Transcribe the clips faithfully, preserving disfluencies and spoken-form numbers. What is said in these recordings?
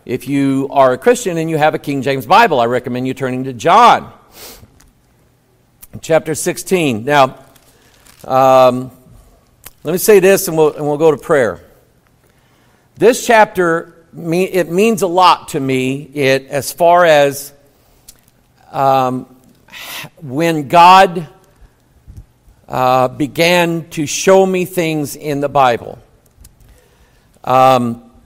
If you are a Christian and you have a King James Bible, I recommend you turning to John chapter sixteen. Now, um, let me say this and we'll, and we'll go to prayer. This chapter, it means a lot to me it, as far as um, when God uh, began to show me things in the Bible. Um,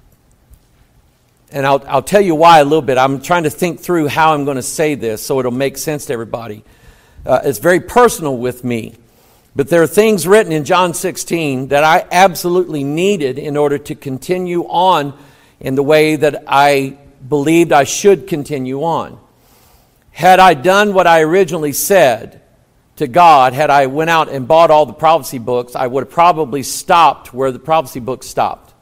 and I'll, I'll tell you why a little bit. I'm trying to think through how I'm going to say this so it'll make sense to everybody. Uh, it's very personal with me. But there are things written in John sixteen that I absolutely needed in order to continue on in the way that I believed I should continue on. Had I done what I originally said to God, had I went out and bought all the prophecy books, I would have probably stopped where the prophecy books stopped.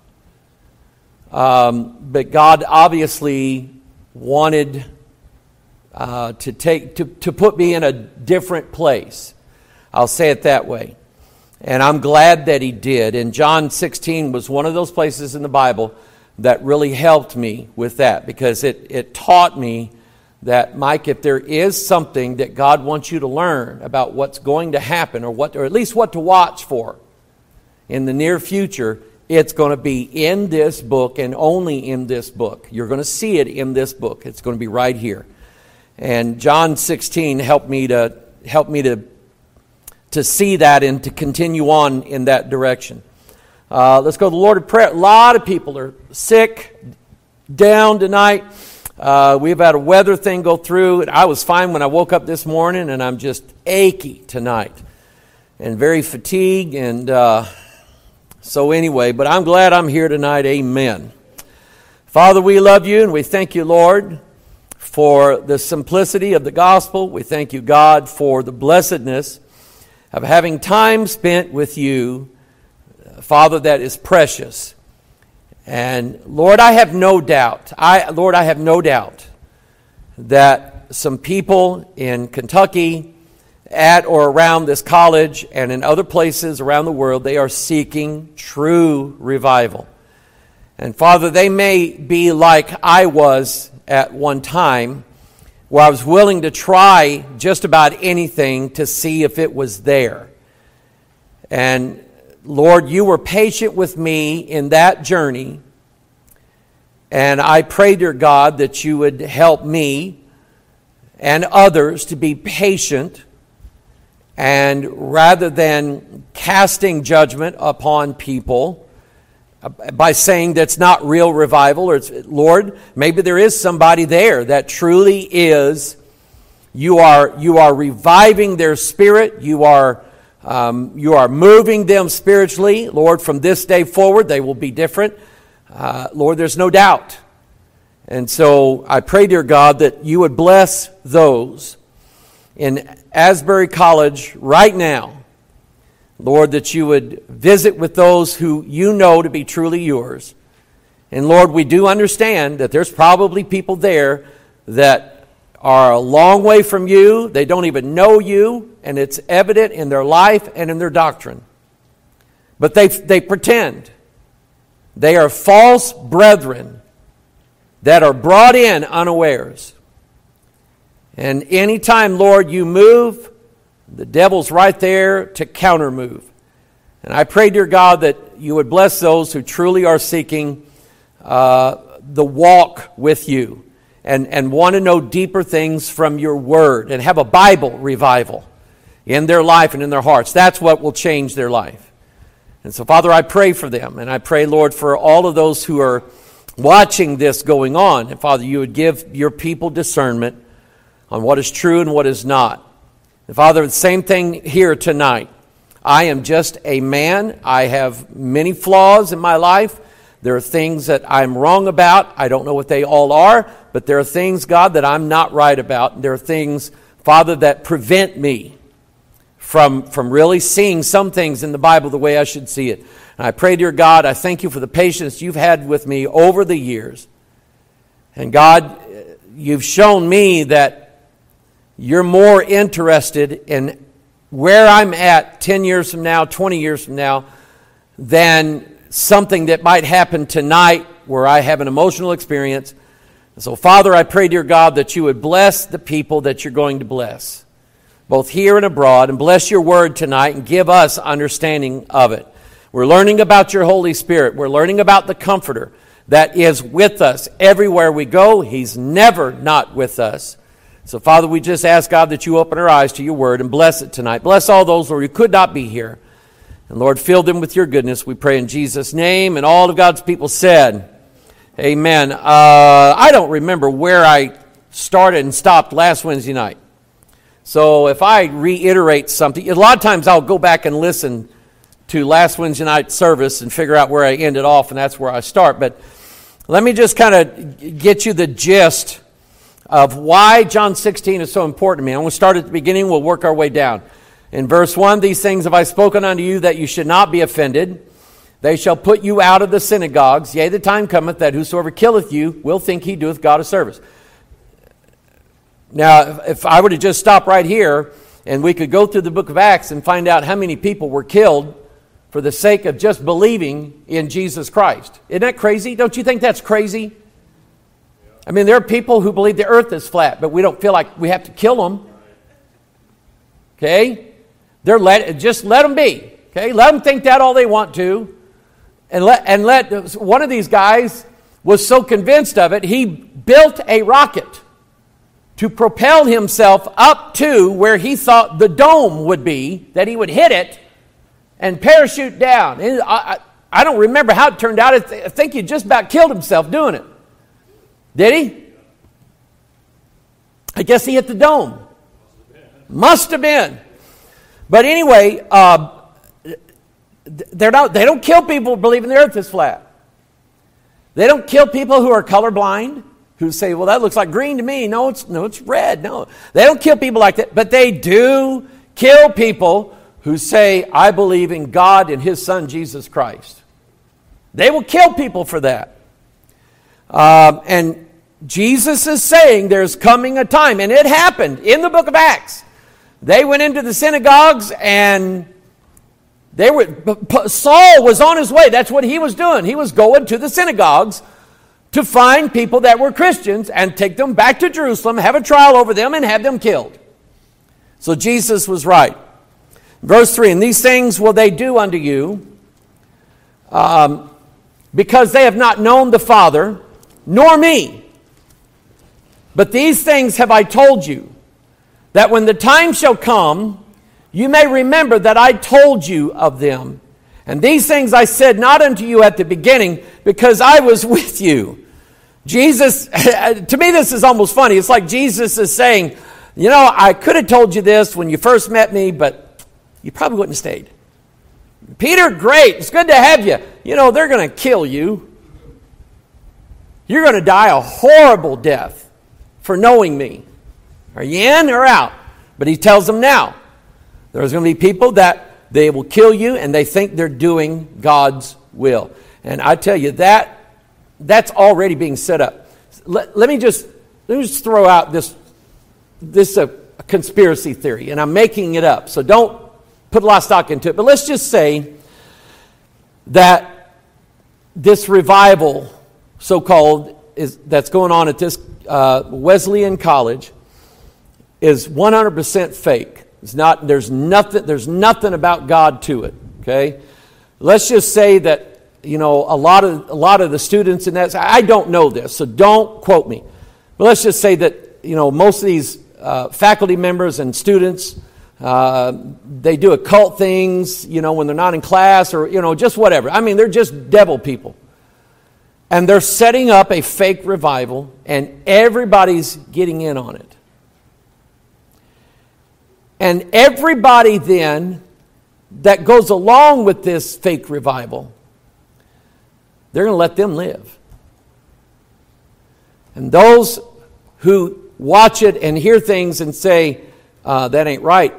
Um, but God obviously wanted uh, to take to, to put me in a different place. I'll say it that way. And I'm glad that He did. And John sixteen was one of those places in the Bible that really helped me with that, because it, it taught me that, Mike, if there is something that God wants you to learn about what's going to happen, or what, or at least what to watch for in the near future, it's going to be in this book and only in this book. You're going to see it in this book. It's going to be right here. And John sixteen helped me to help me to to see that and to continue on in that direction. Uh, let's go to the Lord in prayer. A lot of people are sick, down tonight. Uh, we've had a weather thing go through. I was fine when I woke up this morning, and I'm just achy tonight and very fatigued. And uh, so anyway, but I'm glad I'm here tonight. Amen. Father, we love you, and we thank you, Lord, for the simplicity of the gospel. We thank you, God, for the blessedness of having time spent with you, Father, that is precious. And Lord, I have no doubt, I Lord, I have no doubt that some people in Kentucky, at or around this college, and in other places around the world, they are seeking true revival. And Father, they may be like I was at one time, where I was willing to try just about anything to see if it was there. And Lord, you were patient with me in that journey. And I pray, dear God, that you would help me and others to be patient, and rather than casting judgment upon people by saying that's not real revival, or it's, Lord, maybe there is somebody there that truly is, you are you are reviving their spirit, you are um, you are moving them spiritually. Lord, from this day forward, they will be different. Uh, Lord, there's no doubt. And so I pray, dear God, that you would bless those in Asbury College right now. Lord, that you would visit with those who you know to be truly yours. And Lord, we do understand that there's probably people there that are a long way from you. They don't even know you, and it's evident in their life and in their doctrine. But they they pretend. They are false brethren that are brought in unawares. And anytime, Lord, you move, the devil's right there to counter move. And I pray, dear God, that you would bless those who truly are seeking uh, the walk with you and, and want to know deeper things from your word and have a Bible revival in their life and in their hearts. That's what will change their life. And so, Father, I pray for them. And I pray, Lord, for all of those who are watching this going on. And, Father, you would give your people discernment on what is true and what is not. And Father, the same thing here tonight. I am just a man. I have many flaws in my life. There are things that I'm wrong about. I don't know what they all are, but there are things, God, that I'm not right about. There are things, Father, that prevent me from, from really seeing some things in the Bible the way I should see it. And I pray, dear God, I thank you for the patience you've had with me over the years. And God, you've shown me that you're more interested in where I'm at ten years from now, twenty years from now, than something that might happen tonight where I have an emotional experience. And so, Father, I pray, dear God, that you would bless the people that you're going to bless, both here and abroad, and bless your word tonight and give us understanding of it. We're learning about your Holy Spirit. We're learning about the Comforter that is with us everywhere we go. He's never not with us. So, Father, we just ask, God, that you open our eyes to your word and bless it tonight. Bless all those who could not be here. And, Lord, fill them with your goodness. We pray in Jesus' name. And all of God's people said, amen. Uh, I don't remember where I started and stopped last Wednesday night. So if I reiterate something, a lot of times I'll go back and listen to last Wednesday night service and figure out where I ended off, and that's where I start. But let me just kind of get you the gist of why John sixteen is so important to me. I'm going to start at the beginning. We'll work our way down. In verse one, these things have I spoken unto you that you should not be offended. They shall put you out of the synagogues. Yea, the time cometh that whosoever killeth you will think he doeth God a service. Now, if I were to just stop right here and we could go through the book of Acts and find out how many people were killed for the sake of just believing in Jesus Christ. Isn't that crazy? Don't you think that's crazy? I mean, there are people who believe the earth is flat, but we don't feel like we have to kill them. Okay? They're let, just let them be. Okay? Let them think that all they want to. And let, and let one of these guys was so convinced of it, he built a rocket to propel himself up to where he thought the dome would be, that he would hit it and parachute down. And I, I, I don't remember how it turned out. I think he just about killed himself doing it. Did he? I guess he hit the dome. Must have been. But anyway, uh, they're not, they don't kill people believing the earth is flat. They don't kill people who are colorblind, who say, well, that looks like green to me. No, it's no, it's red. No, they don't kill people like that. But they do kill people who say, I believe in God and his son, Jesus Christ. They will kill people for that. Um, and Jesus is saying there's coming a time, and it happened in the book of Acts. They went into the synagogues, and they were Saul was on his way. That's what he was doing. He was going to the synagogues to find people that were Christians and take them back to Jerusalem, have a trial over them, and have them killed. So Jesus was right. Verse three, and these things will they do unto you, um, because they have not known the Father, nor me. But these things have I told you, that when the time shall come, you may remember that I told you of them. And these things I said not unto you at the beginning, because I was with you. Jesus, to me this is almost funny. It's like Jesus is saying, you know, I could have told you this when you first met me, but you probably wouldn't have stayed. Peter, great. It's good to have you. You know, they're going to kill you. You're going to die a horrible death for knowing me. Are you in or out? But he tells them now, there's going to be people that they will kill you and they think they're doing God's will. And I tell you, that that's already being set up. Let, let me just let me just throw out this this uh, conspiracy theory, and I'm making it up, so don't put a lot of stock into it. But let's just say that this revival, so-called, is that's going on at this uh, Wesleyan college, is one hundred percent fake. It's not. There's nothing. There's nothing about God to it. Okay. Let's just say that, you know, a lot of a lot of the students in that. I don't know this, so don't quote me. But let's just say that, you know, most of these uh, faculty members and students, uh, they do occult things, you know, when they're not in class, or, you know, just whatever. I mean, they're just devil people, and they're setting up a fake revival, and everybody's getting in on it. And everybody then that goes along with this fake revival, they're going to let them live. And those who watch it and hear things and say, uh, that ain't right,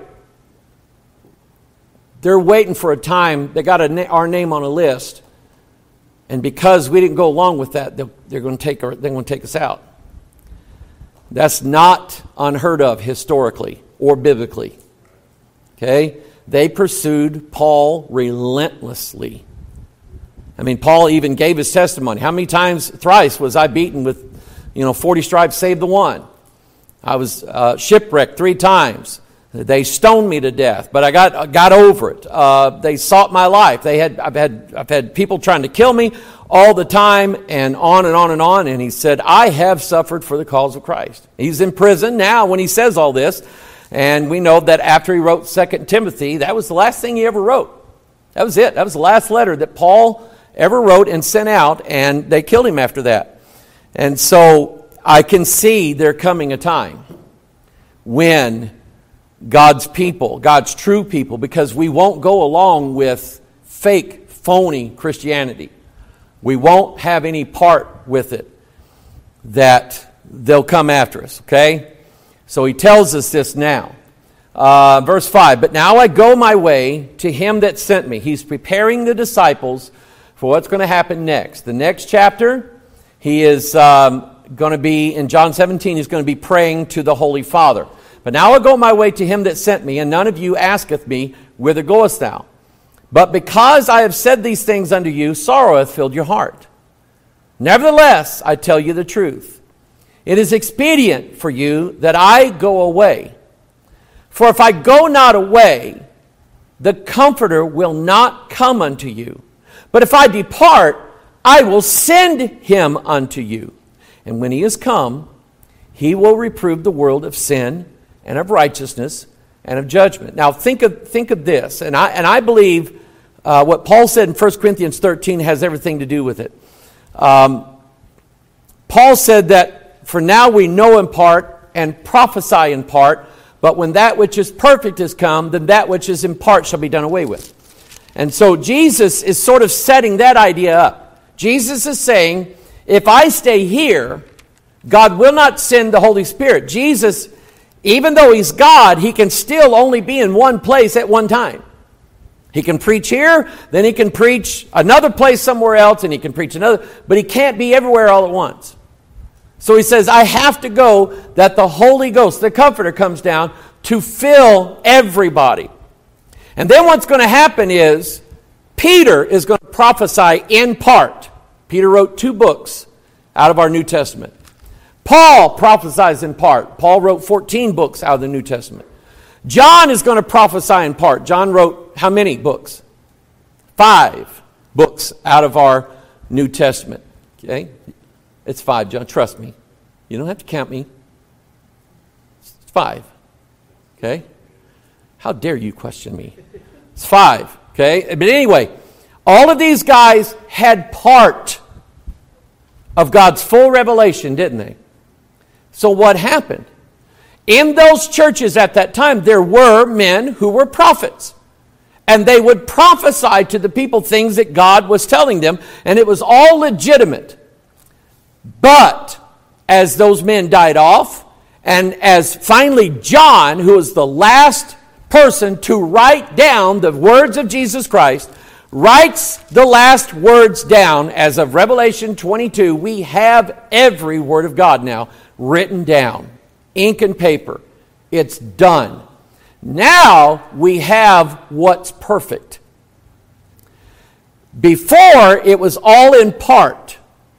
they're waiting for a time. They got a na- our name on a list. And because we didn't go along with that, they're, they're going to take our, they're going to take us out. That's not unheard of historically or biblically. Okay? They pursued Paul relentlessly. I mean, Paul even gave his testimony. How many times, thrice, was I beaten with, you know, forty stripes, save the one? I was uh, shipwrecked three times. They stoned me to death, but I got got over it. Uh, they sought my life. They had I've had I've had people trying to kill me all the time, and on and on and on. And he said, I have suffered for the cause of Christ. He's in prison now when he says all this, and we know that after he wrote Second Timothy, that was the last thing he ever wrote. That was it. That was the last letter that Paul ever wrote and sent out, and they killed him after that. And so I can see there coming a time when God's people, God's true people, because we won't go along with fake, phony Christianity. We won't have any part with it, that they'll come after us, okay? So he tells us this now. Uh, verse five, but now I go my way to him that sent me. He's preparing the disciples for what's going to happen next. The next chapter, he is um, going to be, in John seventeen, he's going to be praying to the Holy Father. But now I go my way to him that sent me, and none of you asketh me, whither goest thou? But because I have said these things unto you, sorrow hath filled your heart. Nevertheless, I tell you the truth. It is expedient for you that I go away. For if I go not away, the Comforter will not come unto you. But if I depart, I will send him unto you. And when he is come, he will reprove the world of sin and of righteousness and of judgment. Now think of think of this, and I and I believe uh, what Paul said in First Corinthians thirteen has everything to do with it. Um, Paul said that for now we know in part and prophesy in part, but when that which is perfect is come, then that which is in part shall be done away with. And so Jesus is sort of setting that idea up. Jesus is saying, if I stay here, God will not send the Holy Spirit. Jesus, even though he's God, he can still only be in one place at one time. He can preach here, then he can preach another place somewhere else, and he can preach another, but he can't be everywhere all at once. So he says, I have to go that the Holy Ghost, the Comforter, comes down to fill everybody. And then what's going to happen is Peter is going to prophesy in part. Peter wrote two books out of our New Testament. Paul prophesies in part. Paul wrote fourteen books out of the New Testament. John is going to prophesy in part. John wrote how many books? Five books out of our New Testament. Okay? It's five, John. Trust me. You don't have to count me. It's five. Okay? How dare you question me? It's five. Okay? But anyway, all of these guys had part of God's full revelation, didn't they? So what happened? In those churches at that time, there were men who were prophets. And they would prophesy to the people things that God was telling them. And it was all legitimate. But as those men died off, and as finally John, who was the last person to write down the words of Jesus Christ, writes the last words down as of Revelation twenty-two, we have every word of God now written down. Ink and paper. It's done. Now we have what's perfect. Before, it was all in part.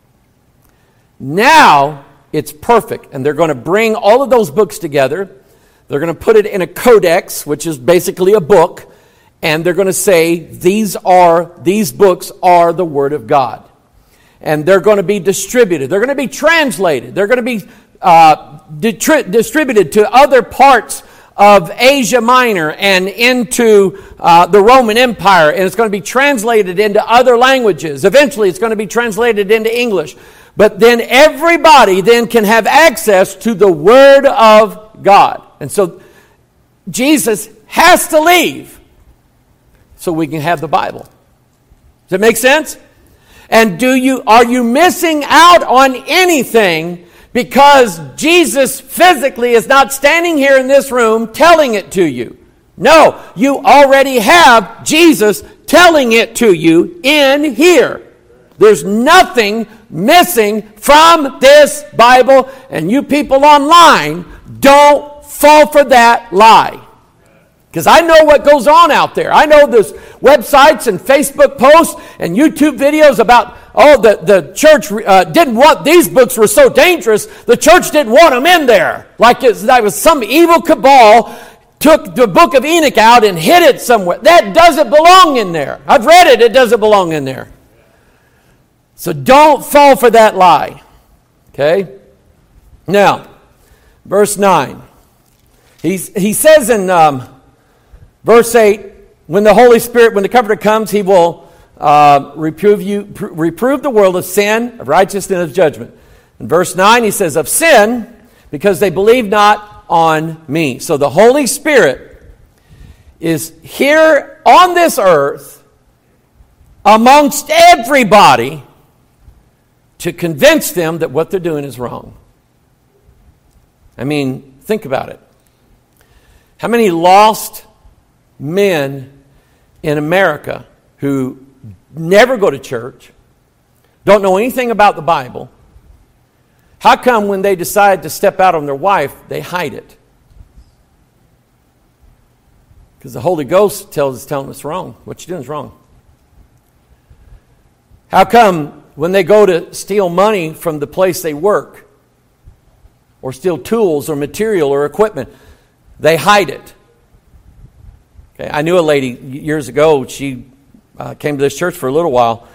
Now it's perfect. And they're going to bring all of those books together. They're going to put it in a codex, which is basically a book. And they're going to say, these are, these books are the Word of God. And they're going to be distributed. They're going to be translated. They're going to be uh, ditri- distributed to other parts of Asia Minor and into uh, the Roman Empire. And it's going to be translated into other languages. Eventually, it's going to be translated into English. But then everybody then can have access to the Word of God. And so Jesus has to leave so we can have the Bible. Does that make sense? And do you are you missing out on anything because Jesus physically is not standing here in this room telling it to you? No, you already have Jesus telling it to you in here. There's nothing missing from this Bible, and you people online, don't fall for that lie. Because I know what goes on out there. I know there's websites and Facebook posts and YouTube videos about, oh, the, the church uh, didn't want, these books were so dangerous, the church didn't want them in there. Like it's, that was some evil cabal took the book of Enoch out and hid it somewhere. That doesn't belong in there. I've read it, it doesn't belong in there. So don't fall for that lie. Okay? Now, verse nine. He's, he says in um, verse eight, when the Holy Spirit, when the Comforter comes, He will uh, reprove you, pr- reprove the world of sin, of righteousness, of judgment. In verse nine, he says, of sin, because they believe not on me. So the Holy Spirit is here on this earth amongst everybody to convince them that what they're doing is wrong. I mean, think about it. How many lost men in America who never go to church, don't know anything about the Bible, how come when they decide to step out on their wife, they hide it? Because the Holy Ghost tells us, telling us wrong. What you're doing is wrong. How come when they go to steal money from the place they work, or steal tools or material or equipment, they hide it? Okay, I knew a lady years ago. She uh, came to this church for a little while.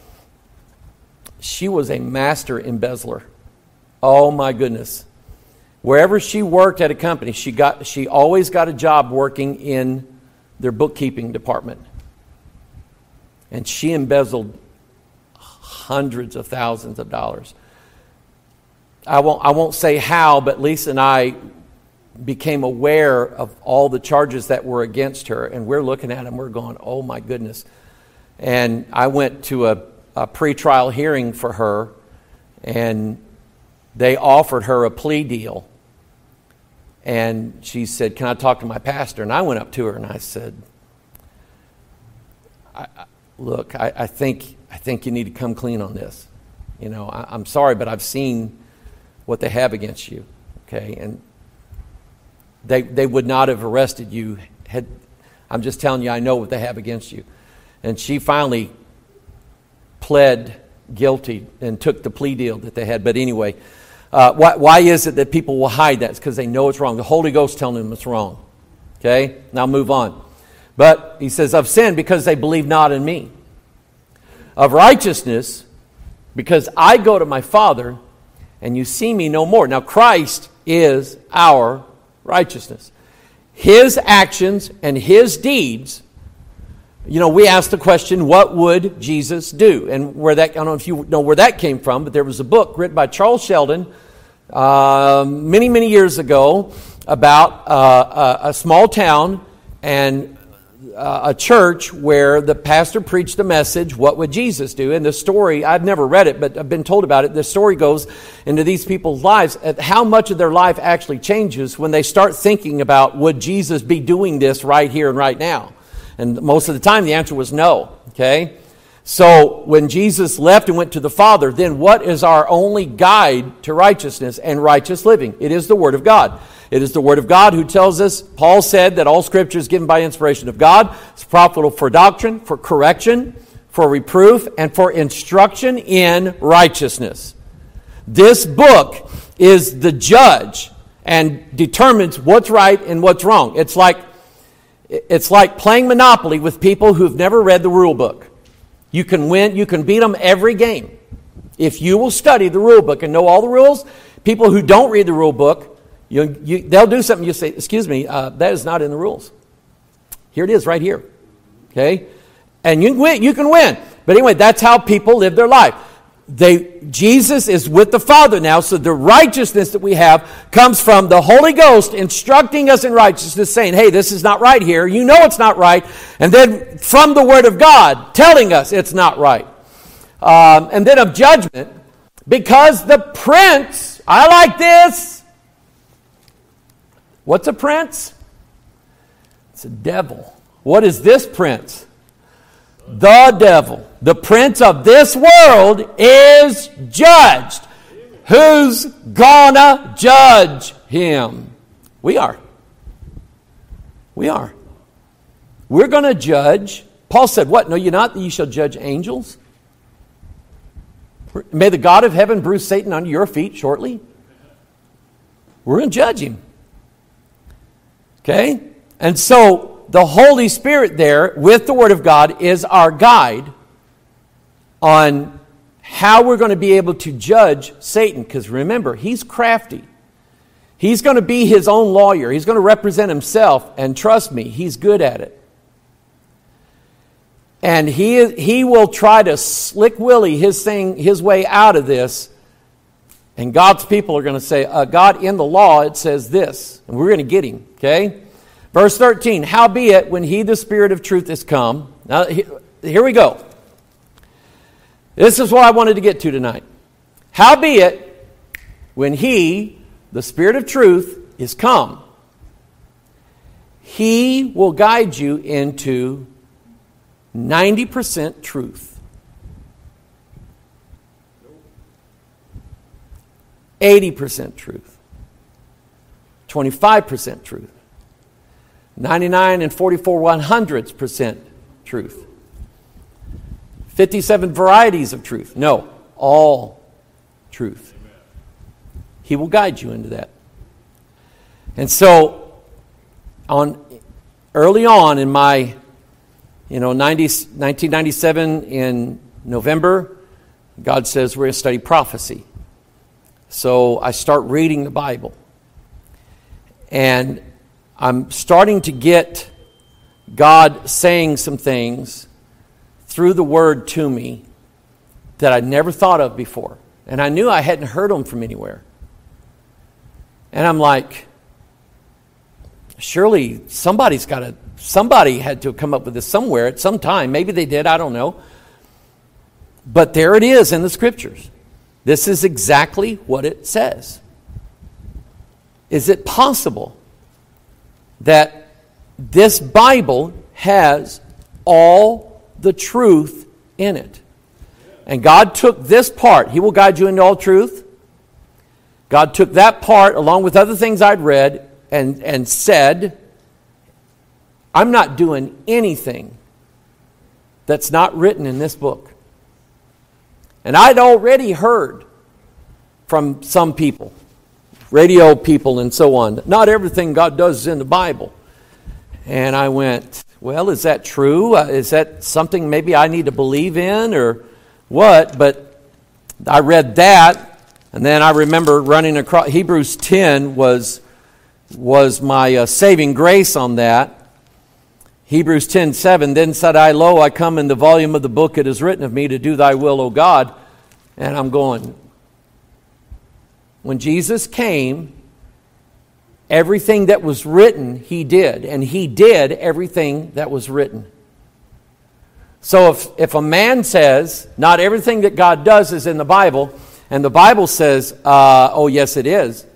She was a master embezzler. Oh my goodness. Wherever she worked at a company, she got she always got a job working in their bookkeeping department. And she embezzled hundreds of thousands of dollars. I won't I won't say how, but Lisa and I became aware of all the charges that were against her, and we're looking at them, we're going, oh my goodness. And I went to a, a pre-trial hearing for her, and they offered her a plea deal. And she said, can I talk to my pastor? And I went up to her and I said, I, I, look, I, I think I think you need to come clean on this. You know, I, I'm sorry, but I've seen what they have against you. Okay, and they they would not have arrested you had. I'm just telling you, I know what they have against you. And she finally pled guilty and took the plea deal that they had. But anyway, uh, why, why is it that people will hide that? It's because they know it's wrong. The Holy Ghost telling them it's wrong. Okay, now move on. But he says, of sin, because they believe not in me. Of righteousness, because I go to my Father, and you see me no more. Now Christ is our righteousness. His actions and His deeds. You know, we asked the question, what would Jesus do? And where that, I don't know if you know where that came from, but there was a book written by Charles Sheldon uh, many, many years ago about uh, a, a small town and uh, a church where the pastor preached a message, what would Jesus do? And the story, I've never read it, but I've been told about it. The story goes into these people's lives, at how much of their life actually changes when they start thinking about, would Jesus be doing this right here and right now? And most of the time the answer was no, okay? So when Jesus left and went to the Father, then what is our only guide to righteousness and righteous living? It is the Word of God. It is the Word of God who tells us, Paul said that all Scripture is given by inspiration of God. It's profitable for doctrine, for correction, for reproof, and for instruction in righteousness. This book is the judge and determines what's right and what's wrong. It's like It's like playing Monopoly with people who've never read the rule book. You can win, you can beat them every game. If you will study the rule book and know all the rules, people who don't read the rule book, you, you, they'll do something, you say, excuse me, uh, that is not in the rules. Here it is right here. Okay? And you can win, you can win. But anyway, that's how people live their life. They, Jesus is with the Father now, so the righteousness that we have comes from the Holy Ghost instructing us in righteousness, saying, hey, this is not right here. You know it's not right. And then from the Word of God telling us it's not right. Um, and then of judgment, because the prince, I like this. What's a prince? It's a devil. What is this prince? The devil, the prince of this world, is judged. Who's gonna judge him? We are. We are. We're going to judge. Paul said, what? No, you're not that you shall judge angels? May the God of heaven bruise Satan under your feet shortly. We're going to judge him. Okay? And so the Holy Spirit there with the Word of God is our guide on how we're going to be able to judge Satan. Because remember, he's crafty. He's going to be his own lawyer. He's going to represent himself. And trust me, he's good at it. And he he will try to slick Willie his thing, his way out of this. And God's people are going to say, uh, God, in the law, it says this. And we're going to get him, okay? Verse thirteen, howbeit, when he, the Spirit of truth, is come. Now, here we go. This is what I wanted to get to tonight. Howbeit, when he, the Spirit of truth, is come, he will guide you into ninety percent truth. eighty percent truth. twenty-five percent truth. ninety-nine and forty-four one hundredths percent truth. fifty-seven varieties of truth. No, all truth. He will guide you into that. And so, on early on in my You know, nineteen ninety-seven in November, God says we're going to study prophecy. So I start reading the Bible. And I'm starting to get God saying some things through the Word to me that I never thought of before. And I knew I hadn't heard them from anywhere. And I'm like, surely somebody's got to, somebody had to have come up with this somewhere at some time. Maybe they did, I don't know. But there it is in the Scriptures. This is exactly what it says. Is it possible that this Bible has all the truth in it? And God took this part. He will guide you into all truth. God took that part along with other things I'd read and, and said, I'm not doing anything that's not written in this book. And I'd already heard from some people, radio people and so on, that not everything God does is in the Bible. And I went, well, is that true? Uh, is that something maybe I need to believe in or what? But I read that, and then I remember running across, Hebrews ten was, was my uh, saving grace on that. Hebrews ten seven, then said I, lo, I come in the volume of the book it is written of me to do thy will, O God. And I'm going, when Jesus came, everything that was written, he did. And he did everything that was written. So if, if a man says, not everything that God does is in the Bible, and the Bible says, uh, oh yes it is,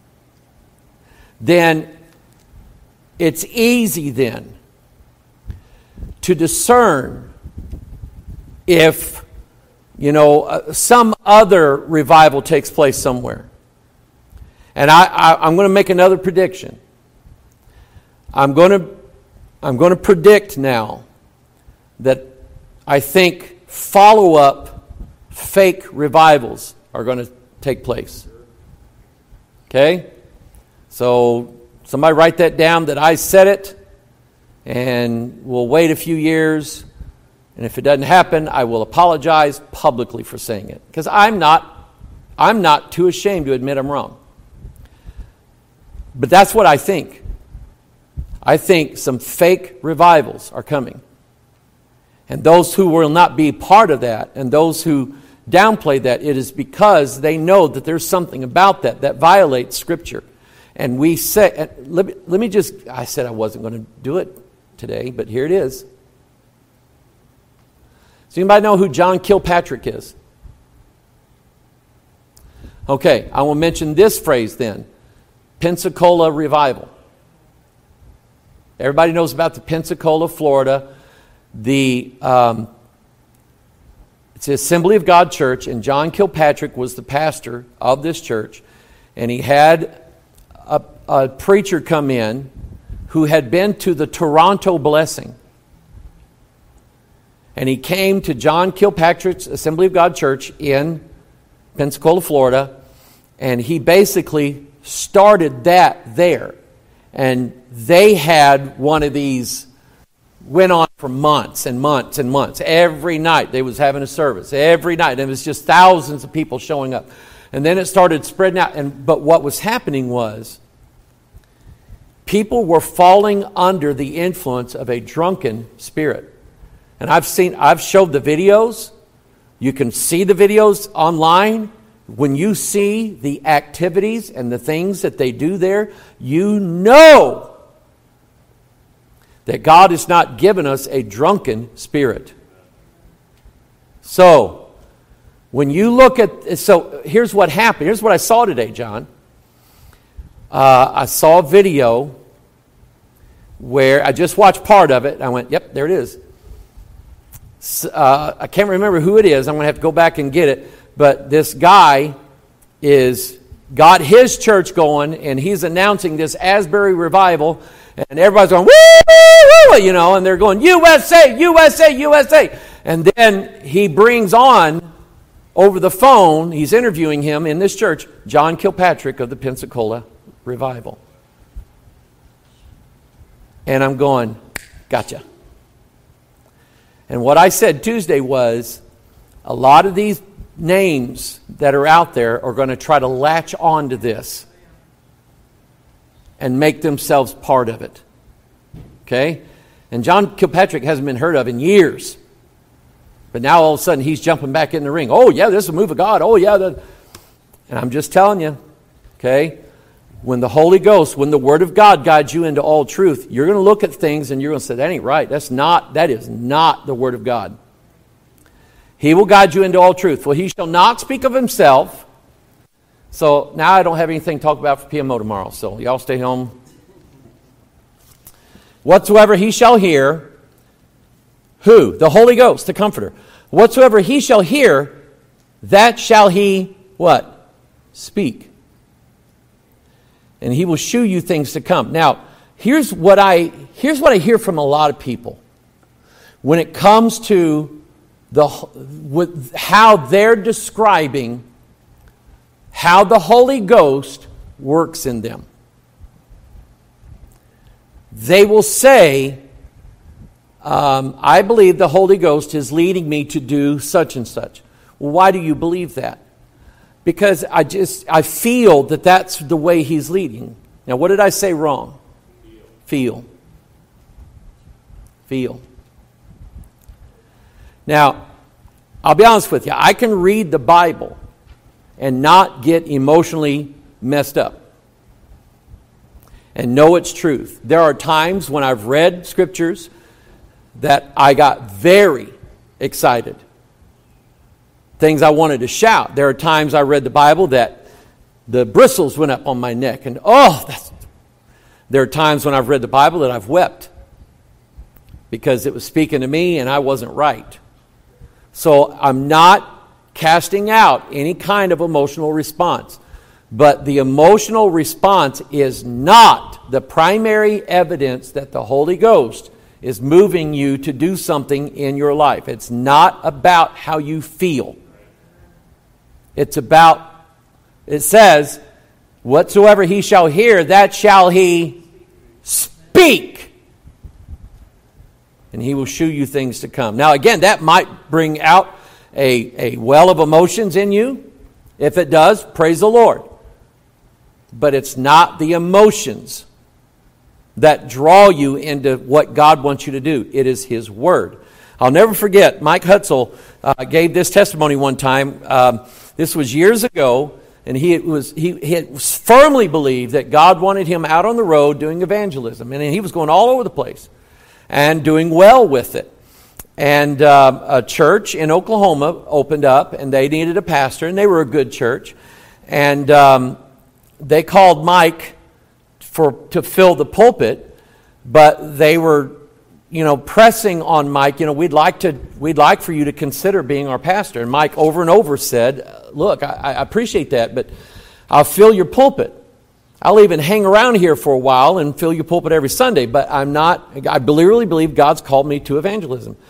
then it's easy then to discern if, you know, uh, some other revival takes place somewhere. And I, I, I'm going to make another prediction. I'm going to, I'm going to predict now that I think follow-up fake revivals are going to take place. Okay? So somebody write that down that I said it. And we'll wait a few years, and if it doesn't happen, I will apologize publicly for saying it. Because I'm not, I'm not too ashamed to admit I'm wrong. But that's what I think. I think some fake revivals are coming. And those who will not be part of that, and those who downplay that, it is because they know that there's something about that that violates Scripture. And we say, let me, let me just, I said I wasn't going to do it today, but here it is. Does anybody know who John Kilpatrick is? Okay, I will mention this phrase then. Pensacola Revival. Everybody knows about the Pensacola, Florida. The um, it's the Assembly of God Church, and John Kilpatrick was the pastor of this church, and he had a, a preacher come in who had been to the Toronto Blessing. And he came to John Kilpatrick's Assembly of God Church in Pensacola, Florida, and he basically started that there. And they had one of these, went on for months and months and months. Every night they was having a service. Every night. And it was just thousands of people showing up. And then it started spreading out. And but what was happening was people were falling under the influence of a drunken spirit. And I've seen, I've showed the videos. You can see the videos online. When you see the activities and the things that they do there, you know that God has not given us a drunken spirit. So, when you look at, so here's what happened. Here's what I saw today, John. Uh, I saw a video where I just watched part of it. I went, yep, there it is. Uh, I can't remember who it is. I'm going to have to go back and get it. But this guy is got his church going, and he's announcing this Asbury revival, and everybody's going, woo, woo, you know, and they're going, U S A, U S A, U S A. And then he brings on, over the phone, he's interviewing him in this church, John Kilpatrick of the Pensacola Revival. And I'm going, gotcha. And what I said Tuesday was, a lot of these names that are out there are going to try to latch on to this and make themselves part of it. Okay? And John Kilpatrick hasn't been heard of in years. But now all of a sudden he's jumping back in the ring. Oh yeah, this is a move of God. Oh yeah. The... And I'm just telling you, okay? When the Holy Ghost, when the Word of God guides you into all truth, you're going to look at things and you're going to say, that ain't right. That's not, that is not the Word of God. He will guide you into all truth. For he shall not speak of himself. So now I don't have anything to talk about for P M O tomorrow. So y'all stay home. Whatsoever he shall hear. Who? The Holy Ghost, the Comforter. Whatsoever he shall hear, that shall he, what? Speak. And he will shew you things to come. Now, here's what I here's what I hear from a lot of people. When it comes to the with how they're describing how the Holy Ghost works in them. They will say, um, I believe the Holy Ghost is leading me to do such and such. Well, why do you believe that? Because I just, I feel that that's the way he's leading. Now, what did I say wrong? Feel. Feel. Now, I'll be honest with you. I can read the Bible and not get emotionally messed up and know its truth. There are times when I've read scriptures that I got very excited. Things I wanted to shout. There are times I read the Bible that the bristles went up on my neck. And oh, that's... There are times when I've read the Bible that I've wept because it was speaking to me and I wasn't right. So I'm not casting out any kind of emotional response. But the emotional response is not the primary evidence that the Holy Ghost is moving you to do something in your life. It's not about how you feel. It's about, it says, whatsoever he shall hear, that shall he speak. And he will shew you things to come. Now again, that might bring out a, a well of emotions in you. If it does, praise the Lord. But it's not the emotions that draw you into what God wants you to do. It is His Word. I'll never forget, Mike Hutzel uh, gave this testimony one time. Um, this was years ago, and he was he, he had firmly believed that God wanted him out on the road doing evangelism. And he was going all over the place and doing well with it. And uh, a church in Oklahoma opened up, and they needed a pastor, and they were a good church. And um, they called Mike for to fill the pulpit, but they were, you know, pressing on Mike. You know, we'd like to, we'd like for you to consider being our pastor. And Mike over and over said, "Look, I, I appreciate that, but I'll fill your pulpit. I'll even hang around here for a while and fill your pulpit every Sunday. But I'm not. I really believe God's called me to evangelism."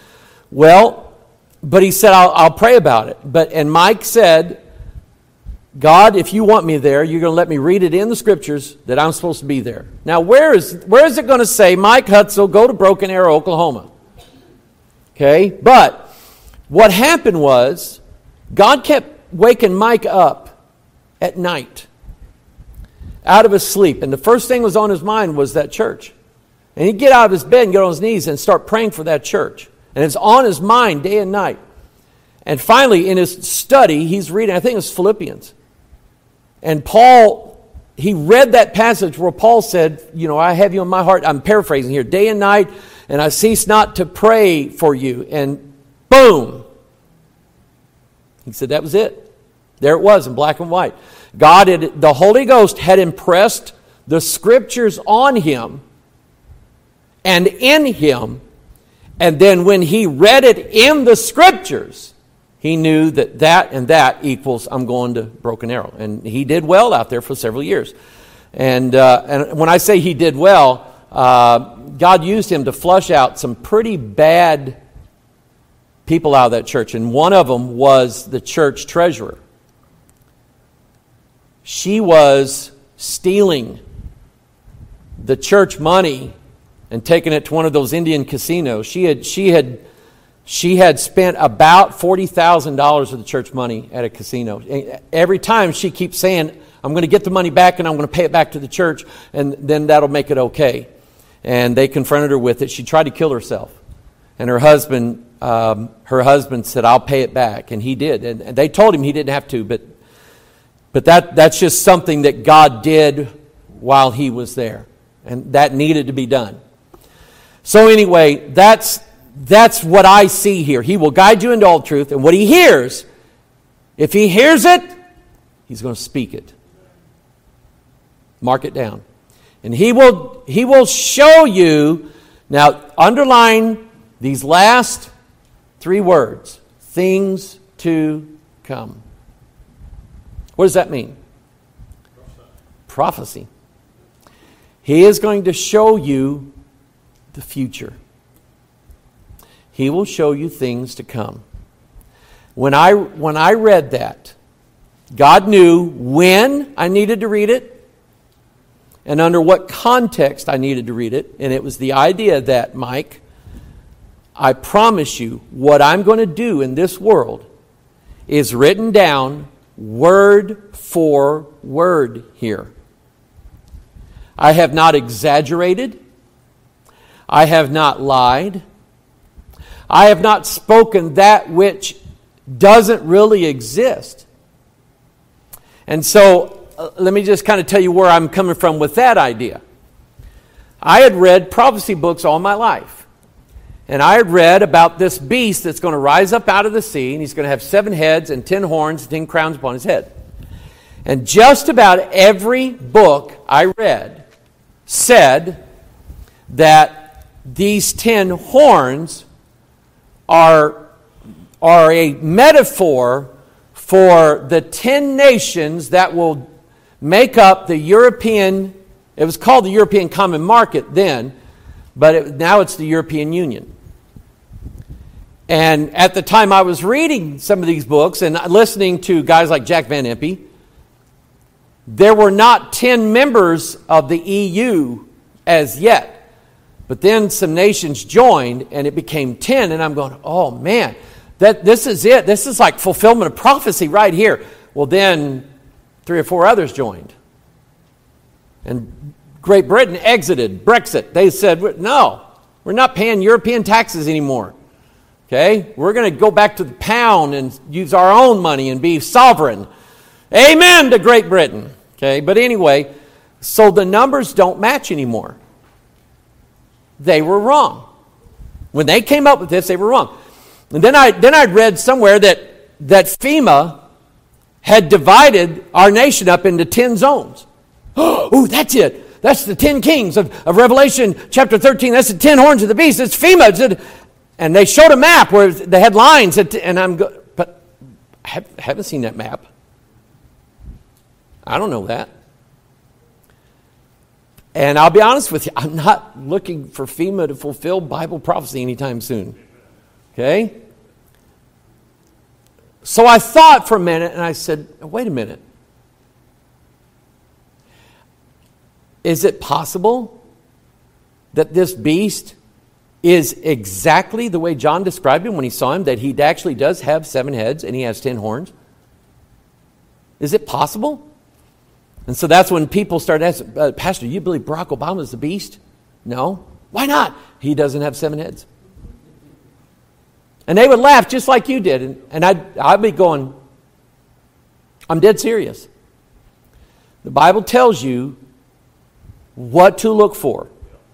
Well, but he said, I'll, I'll pray about it. But and Mike said, God, if you want me there, you're going to let me read it in the scriptures that I'm supposed to be there. Now, where is where is it going to say, Mike Hutzel, go to Broken Arrow, Oklahoma? Okay, but what happened was, God kept waking Mike up at night, out of his sleep. And the first thing was on his mind was that church. And he'd get out of his bed and get on his knees and start praying for that church. And it's on his mind day and night. And finally, in his study, he's reading, I think it's Philippians. And Paul, he read that passage where Paul said, you know, I have you in my heart. I'm paraphrasing here. Day and night, and I cease not to pray for you. And boom. He said that was it. There it was in black and white. God, had, the Holy Ghost had impressed the scriptures on him and in him. And then when he read it in the scriptures, he knew that that and that equals I'm going to Broken Arrow. And he did well out there for several years. And uh, and when I say he did well, uh, God used him to flush out some pretty bad people out of that church. And one of them was the church treasurer. She was stealing the church money and taking it to one of those Indian casinos. She had she had she had spent about forty thousand dollars of the church money at a casino. Every time she keeps saying, I'm going to get the money back and I'm going to pay it back to the church, and then that'll make it okay. And they confronted her with it. She tried to kill herself. And her husband um, her husband said, I'll pay it back. And he did. And, and they told him he didn't have to, but but that that's just something that God did while he was there. And that needed to be done. So anyway, that's that's what I see here. He will guide you into all truth. And what he hears, if he hears it, he's going to speak it. Mark it down. And he will he will show you. Now, underline these last three words. Things to come. What does that mean? Prophecy. He is going to show you the future. He will show you things to come. When I when I read that, God knew when I needed to read it and under what context I needed to read it. And it was the idea that, Mike, I promise you, what I'm going to do in this world is written down word for word here. I have not exaggerated. I have not lied. I have not spoken that which doesn't really exist. And so, uh, let me just kind of tell you where I'm coming from with that idea. I had read prophecy books all my life. And I had read about this beast that's going to rise up out of the sea, and he's going to have seven heads and ten horns and ten crowns upon his head. And just about every book I read said that these ten horns are, are a metaphor for the ten nations that will make up the European, it was called the European Common Market then, but it, now it's the European Union. And at the time I was reading some of these books and listening to guys like Jack Van Impe, there were not ten members of the E U as yet. But then some nations joined and it became ten. And I'm going, oh man, that this is it. This is like fulfillment of prophecy right here. Well, then three or four others joined. And Great Britain exited, Brexit. They said, no, we're not paying European taxes anymore. Okay? We're going to go back to the pound and use our own money and be sovereign. Amen to Great Britain. Okay? But anyway, so the numbers don't match anymore. They were wrong. When they came up with this, they were wrong. And then I then I read somewhere that that FEMA had divided our nation up into ten zones. Oh, that's it. That's the ten kings of, of Revelation chapter thirteen. That's the ten horns of the beast. It's FEMA. It's a, and they showed a map where they had lines. That, and I'm go, but I haven't seen that map. I don't know that. And I'll be honest with you, I'm not looking for FEMA to fulfill Bible prophecy anytime soon. Okay? So I thought for a minute, and I said, wait a minute. Is it possible that this beast is exactly the way John described him when he saw him, that he actually does have seven heads and he has ten horns? Is it possible? And so that's when people started asking, uh, Pastor, you believe Barack Obama is the beast? No. Why not? He doesn't have seven heads. And they would laugh just like you did. And, and I'd, I'd be going, I'm dead serious. The Bible tells you what to look for.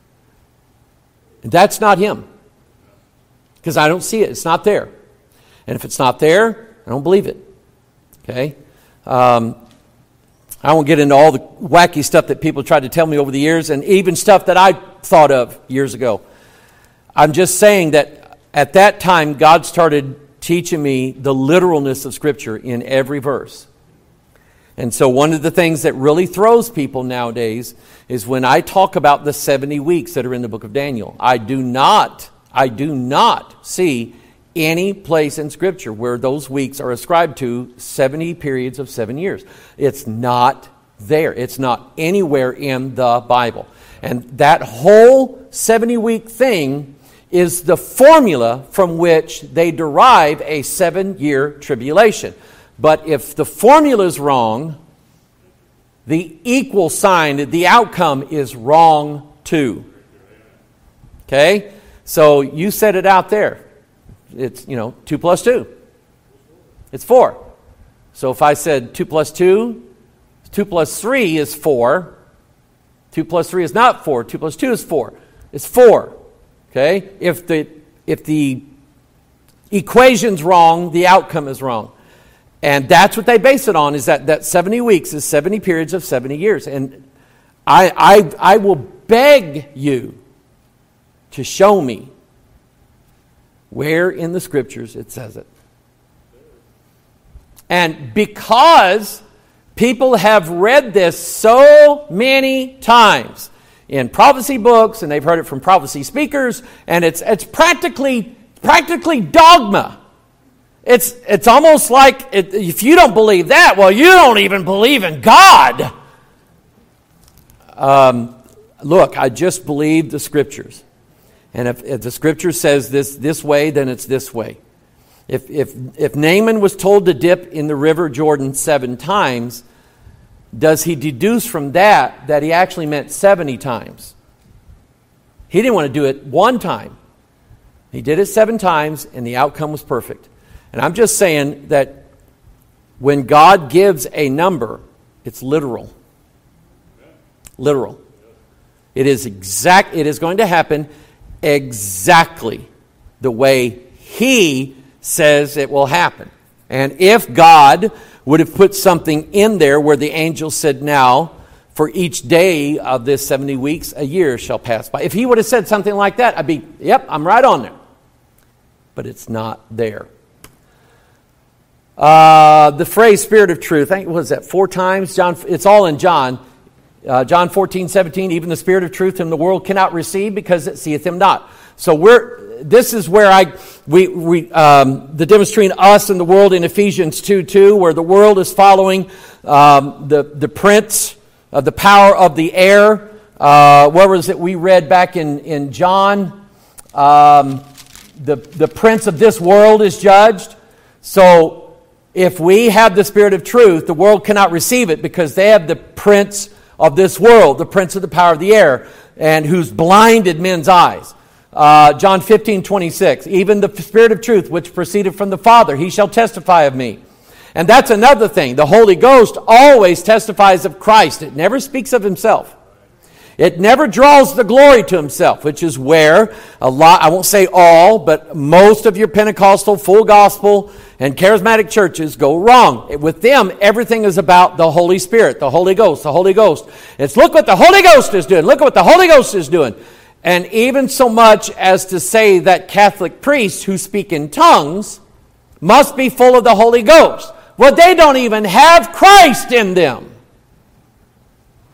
And that's not him. Because I don't see it. It's not there. And if it's not there, I don't believe it. Okay? Um, I won't get into all the wacky stuff that people tried to tell me over the years, and even stuff that I thought of years ago. I'm just saying that at that time, God started teaching me the literalness of Scripture in every verse. And so one of the things that really throws people nowadays is when I talk about the seventy weeks that are in the book of Daniel. I do not, I do not see any place in Scripture where those weeks are ascribed to seventy periods of seven years. It's not there. It's not anywhere in the Bible. And that whole seventy-week thing is the formula from which they derive a seven-year tribulation. But if the formula is wrong, the equal sign, the outcome is wrong too. Okay? So you said it out there. It's, you know, two plus two. It's four. So if I said two plus two, two plus three is four. Two plus three is not four. Two plus two is four. It's four. Okay? If the if the equation's wrong, the outcome is wrong. And that's what they base it on, is that, that seventy weeks is seventy periods of seventy years. And I, I, I will beg you to show me where in the Scriptures it says it. And because people have read this so many times in prophecy books, and they've heard it from prophecy speakers, and it's it's practically practically dogma. It's it's almost like it, if you don't believe that, well, you don't even believe in God. Um, look, I just believe the Scriptures. And if, if the Scripture says this this way, then it's this way. If, if, if Naaman was told to dip in the river Jordan seven times, does he deduce from that that he actually meant seventy times? He didn't want to do it one time. He did it seven times, and the outcome was perfect. And I'm just saying that when God gives a number, it's literal. Literal. It is exact. It is going to happen exactly the way He says it will happen. And if God would have put something in there where the angel said, now, for each day of this seventy weeks, a year shall pass by. If He would have said something like that, I'd be, yep, I'm right on there. But it's not there. Uh, the phrase "Spirit of Truth," I think, what is that, four times? John, it's all in John. Uh, John fourteen, seventeen, even the Spirit of Truth whom the world cannot receive because it seeth Him not. So we're, this is where I, we, we um, the difference between us and the world in Ephesians two two, where the world is following um, the, the prince of the power of the air. Uh, what was it we read back in, in John? Um, the, the prince of this world is judged. So if we have the Spirit of truth, the world cannot receive it because they have the prince of this world, the prince of the power of the air, and who's blinded men's eyes. Uh, John fifteen, twenty-six, even the Spirit of truth which proceeded from the Father, He shall testify of me. And that's another thing. The Holy Ghost always testifies of Christ. It never speaks of Himself. It never draws the glory to Himself, which is where a lot, I won't say all, but most of your Pentecostal, full gospel, and charismatic churches go wrong. With them, everything is about the Holy Spirit, the Holy Ghost, the Holy Ghost. It's look what the Holy Ghost is doing. Look at what the Holy Ghost is doing. And even so much as to say that Catholic priests who speak in tongues must be full of the Holy Ghost. Well, they don't even have Christ in them.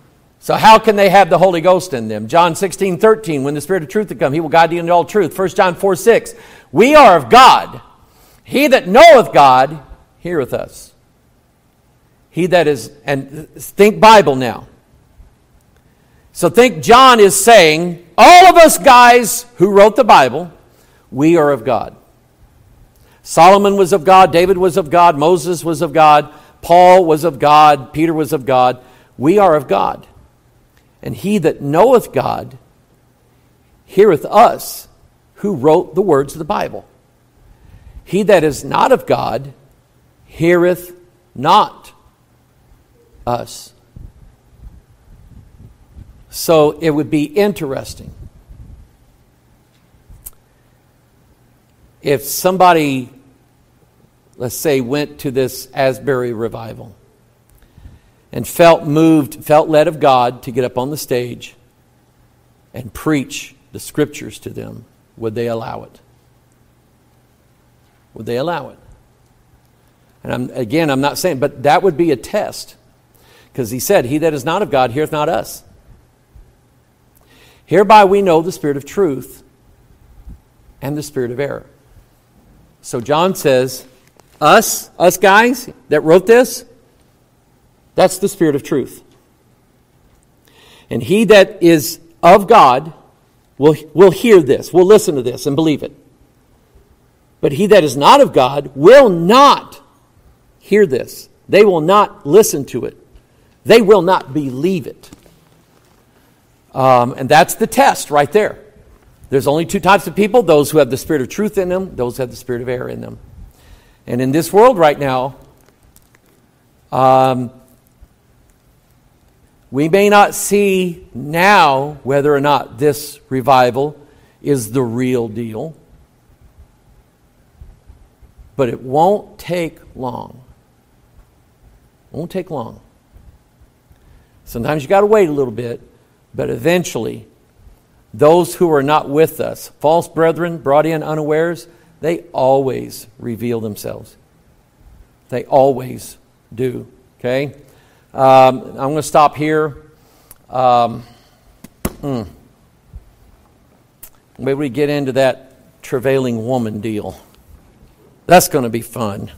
So how can they have the Holy Ghost in them? John sixteen thirteen, when the Spirit of truth will come, he will guide you into all truth. First John four six, we are of God. He that knoweth God heareth us. He that is, and think Bible now. So think John is saying, all of us guys who wrote the Bible, we are of God. Solomon was of God, David was of God, Moses was of God, Paul was of God, Peter was of God. We are of God. And he that knoweth God heareth us who wrote the words of the Bible. He that is not of God heareth not us. So it would be interesting if somebody, let's say, went to this Asbury revival and felt moved, felt led of God to get up on the stage and preach the scriptures to them, would they allow it? Would they allow it? And I'm, again, I'm not saying, but that would be a test. Because he said, he that is not of God heareth not us. Hereby we know the spirit of truth and the spirit of error. So John says, us, us guys that wrote this, that's the spirit of truth. And he that is of God will, will hear this, will listen to this and believe it. But he that is not of God will not hear this. They will not listen to it. They will not believe it. Um, and that's the test right there. There's only two types of people, those who have the spirit of truth in them, those who have the spirit of error in them. And in this world right now, um, we may not see now whether or not this revival is the real deal, but it won't take long. It won't take long. Sometimes you got to wait a little bit, but eventually, those who are not with us, false brethren brought in unawares, they always reveal themselves. They always do. Okay? Um, I'm going to stop here. Um, mm. Maybe we get into that travailing woman deal. That's going to be fun.